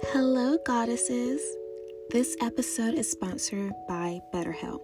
Hello, goddesses. This episode is sponsored by BetterHelp.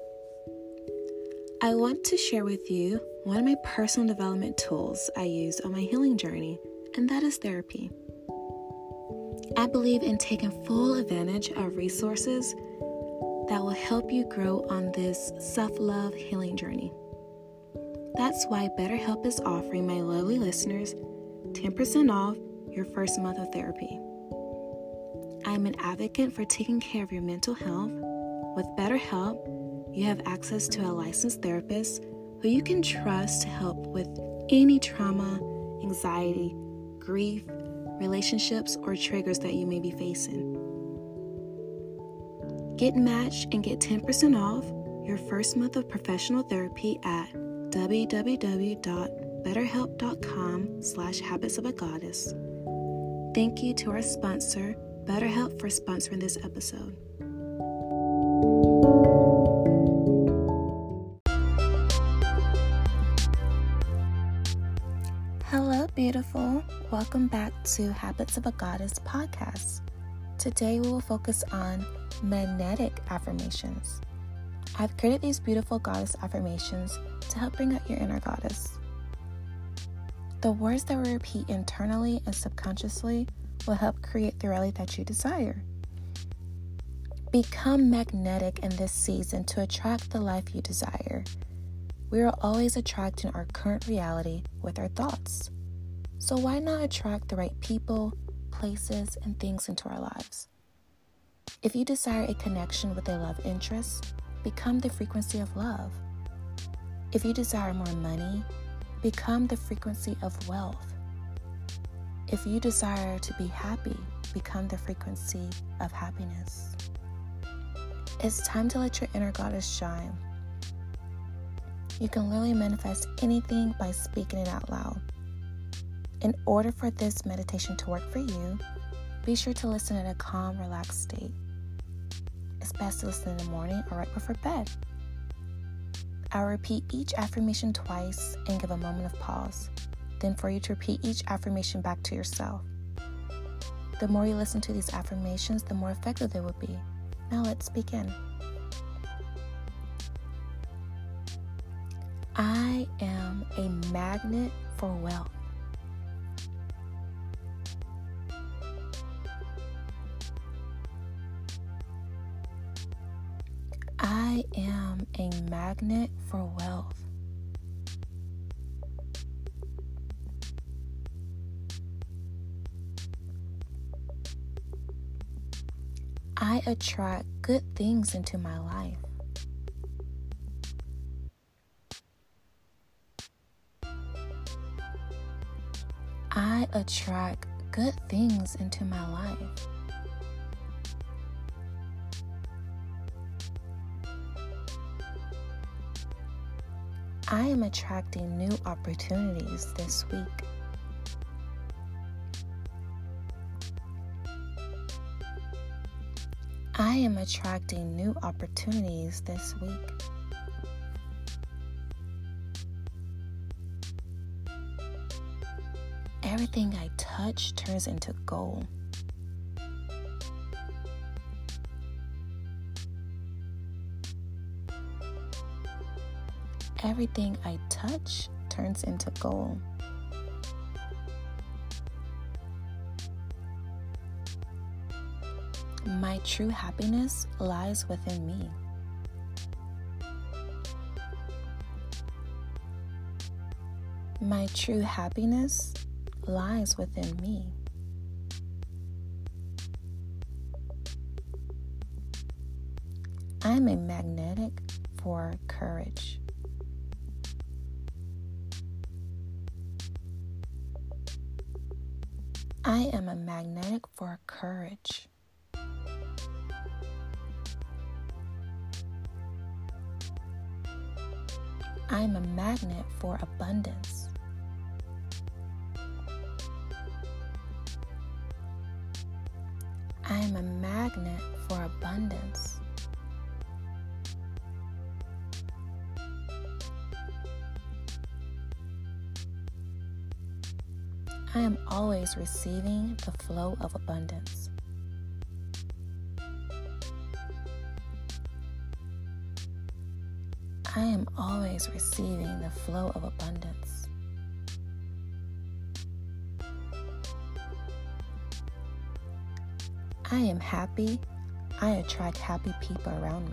I want to share with you one of my personal development tools I use on my healing journey, and that is therapy. I believe in taking full advantage of resources that will help you grow on this self-love healing journey. That's why BetterHelp is offering my lovely listeners 10% off your first month of therapy. I'm an advocate for taking care of your mental health. With BetterHelp, you have access to a licensed therapist who you can trust to help with any trauma, anxiety, grief, relationships, or triggers that you may be facing. Get matched and get 10% off your first month of professional therapy at www.betterhelp.com/habitsofagagoddess. Thank you to our sponsor, BetterHelp, for sponsoring this episode. Hello, beautiful. Welcome back to Habits of a Goddess podcast. Today we will focus on magnetic affirmations. I've created these beautiful goddess affirmations to help bring out your inner goddess. The words that we repeat internally and subconsciously will help create the reality that you desire. Become magnetic in this season to attract the life you desire. We are always attracting our current reality with our thoughts. So why not attract the right people, places, and things into our lives? If you desire a connection with a love interest, become the frequency of love. If you desire more money, become the frequency of wealth. If you desire to be happy, become the frequency of happiness. It's time to let your inner goddess shine. You can literally manifest anything by speaking it out loud. In order for this meditation to work for you, be sure to listen in a calm, relaxed state. It's best to listen in the morning or right before bed. I'll repeat each affirmation twice and give a moment of pause. Then for you to repeat each affirmation back to yourself. The more you listen to these affirmations, the more effective they will be. Now let's begin. I am a magnet for wealth. I am a magnet for wealth. I attract good things into my life. I attract good things into my life. I am attracting new opportunities this week. I am attracting new opportunities this week. Everything I touch turns into gold. Everything I touch turns into gold. My true happiness lies within me. My true happiness lies within me. I'm a magnetic for courage. I am a magnetic for courage. I am a magnet for abundance. I am a magnet for abundance. I am always receiving the flow of abundance. I am always receiving the flow of abundance. I am happy. I attract happy people around me.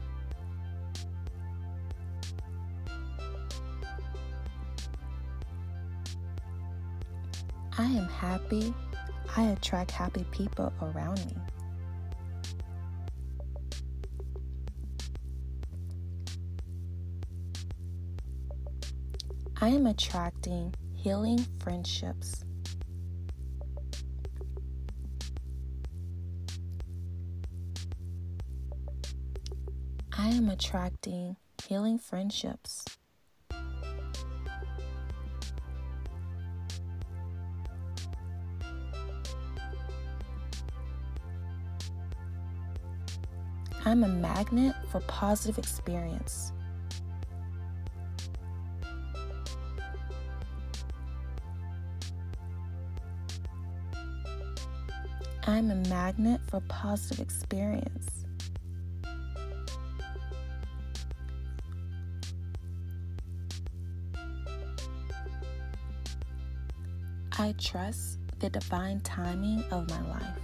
I am happy. I attract happy people around me. I am attracting healing friendships. I am attracting healing friendships. I'm a magnet for positive experience. I'm a magnet for positive experience. I trust the divine timing of my life.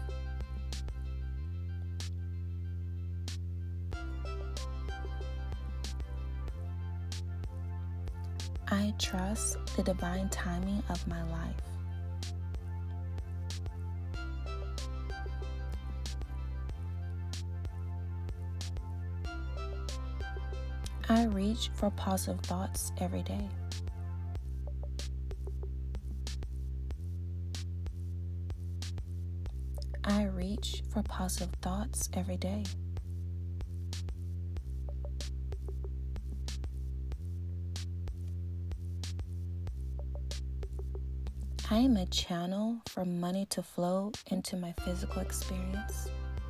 I trust the divine timing of my life. I reach for positive thoughts every day. I reach for positive thoughts every day. I am a channel for money to flow into my physical experience.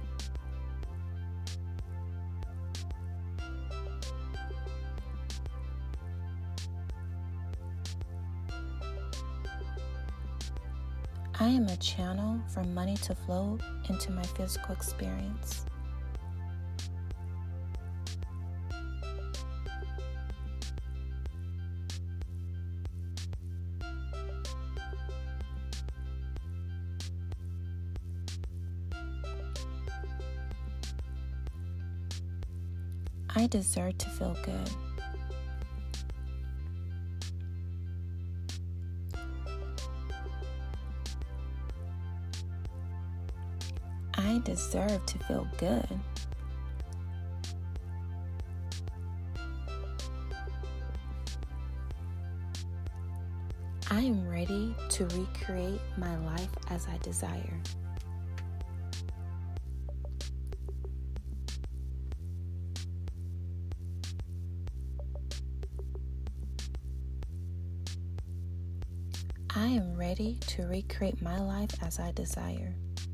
I am a channel for money to flow into my physical experience. I deserve to feel good. I deserve to feel good. I am ready to recreate my life as I desire. I am ready to recreate my life as I desire.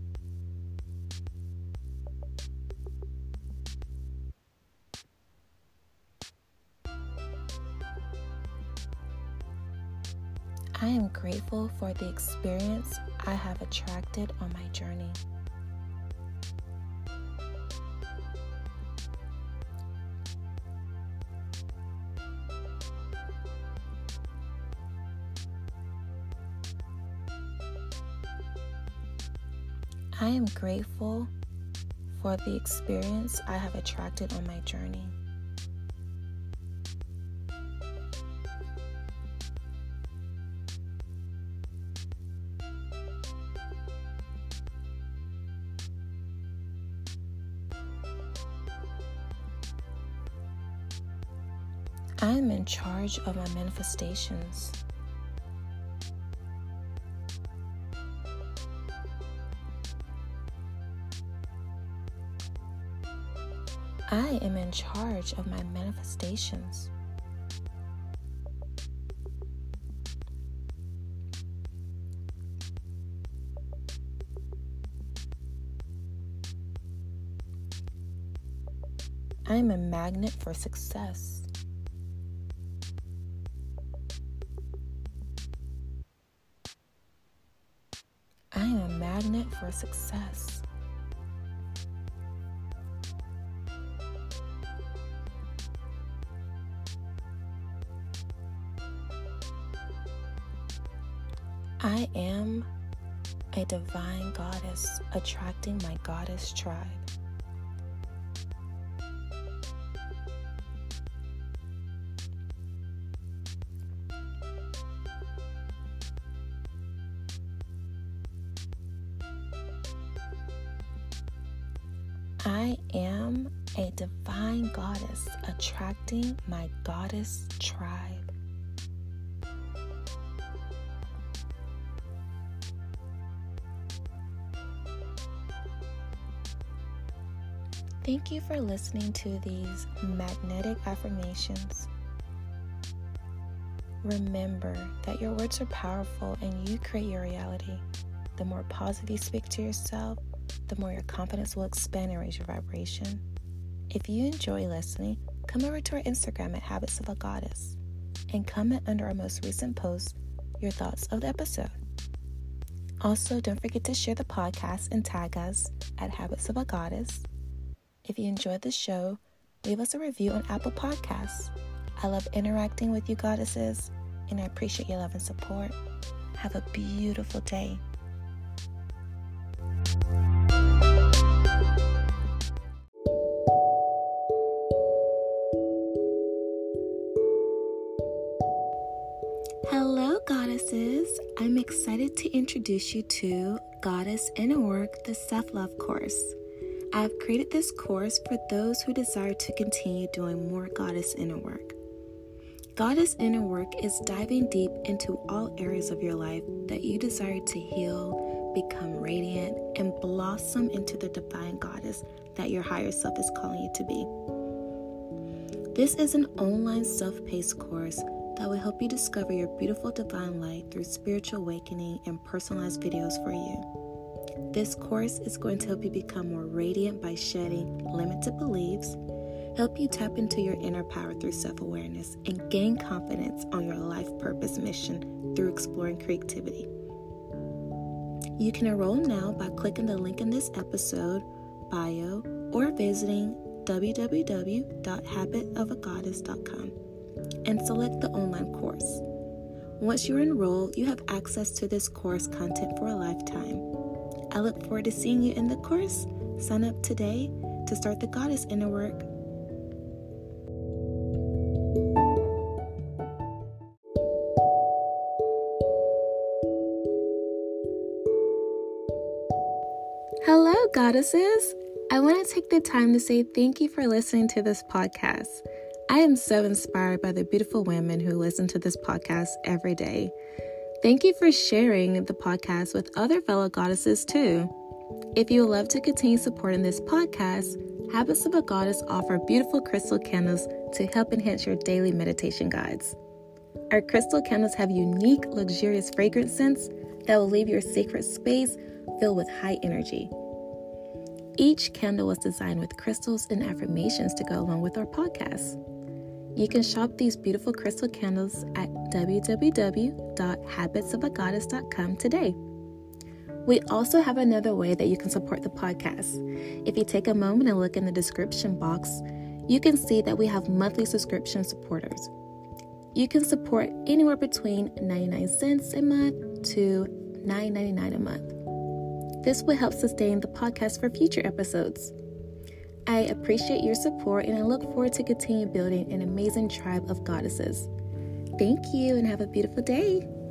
I am grateful for the experience I have attracted on my journey. I am grateful for the experience I have attracted on my journey. I am in charge of my manifestations. I am in charge of my manifestations. I am a magnet for success. I am a magnet for success. I am a divine goddess attracting my goddess tribe. I am a divine goddess attracting my goddess tribe. Thank you for listening to these magnetic affirmations. Remember that your words are powerful and you create your reality. The more positive you speak to yourself, the more your confidence will expand and raise your vibration. If you enjoy listening, come over to our Instagram at Habits of a Goddess and comment under our most recent post your thoughts of the episode. Also, don't forget to share the podcast and tag us at Habits of a Goddess. If you enjoyed the show, leave us a review on Apple Podcasts. I love interacting with you goddesses, and I appreciate your love and support. Have a beautiful day. Hello, goddesses. I'm excited to introduce you to Goddess Inner Work, the Self-Love course. I've created this course for those who desire to continue doing more Goddess Inner Work. Goddess Inner Work is diving deep into all areas of your life that you desire to heal, become radiant, and blossom into the divine goddess that your higher self is calling you to be. This is an online self-paced course that will help you discover your beautiful divine light through spiritual awakening and personalized videos for you. This course is going to help you become more radiant by shedding limited beliefs, help you tap into your inner power through self-awareness, and gain confidence on your life purpose mission through exploring creativity. You can enroll now by clicking the link in this episode bio or visiting www.habitofagoddess.com and select the online course. Once you're enrolled, you have access to this course content for a lifetime. I look forward to seeing you in the course. Sign up today to start the Goddess Inner Work. Hello, goddesses. I want to take the time to say thank you for listening to this podcast. I am so inspired by the beautiful women who listen to this podcast every day. Thank you for sharing the podcast with other fellow goddesses too. If you would love to continue supporting this podcast, Habits of a Goddess offer beautiful crystal candles to help enhance your daily meditation guides. Our crystal candles have unique, luxurious fragrance scents that will leave your sacred space filled with high energy. Each candle was designed with crystals and affirmations to go along with our podcast. You can shop these beautiful crystal candles at www.habitsofagoddess.com today. We also have another way that you can support the podcast. If you take a moment and look in the description box, you can see that we have monthly subscription supporters. You can support anywhere between 99 cents a month to $9.99 a month. This will help sustain the podcast for future episodes. I appreciate your support and I look forward to continue building an amazing tribe of goddesses. Thank you and have a beautiful day.